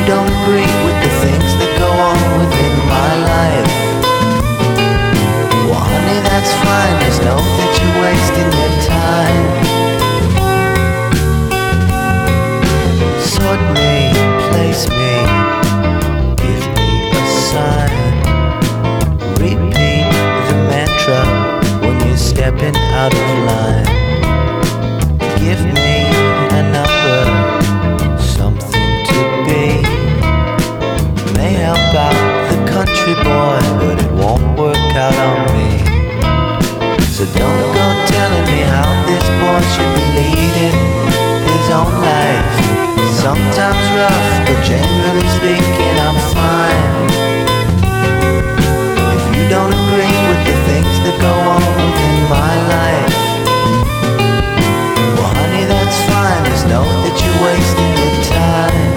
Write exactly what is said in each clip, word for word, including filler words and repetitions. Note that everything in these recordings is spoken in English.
don't agree with the things that go on within my life, well honey, that's fine. Just know that you're wasting your time. Sort me, place me, give me a sign. Repeat the mantra when you're stepping out of line. Give me a number, something to be. May help out the country boy, but it won't work out on me. So don't go telling me how this boy should be leading his own life. Sometimes rough, but generally speaking I'm fine. If you don't agree with the things that go on within my life, well honey, that's fine. Just know that you're wasting your time.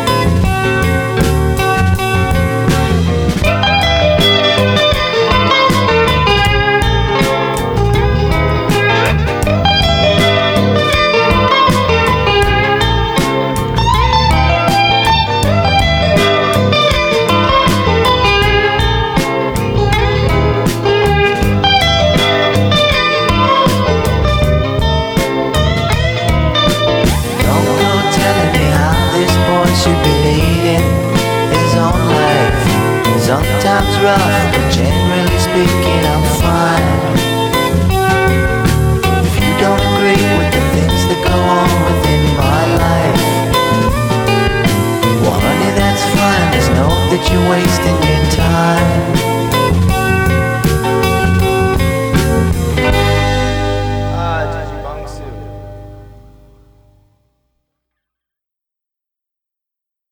Sometimes rough, but generally speaking I'm fine. If you don't agree with the things that go on within my life, well honey, that's fine. Just know that you're wasting your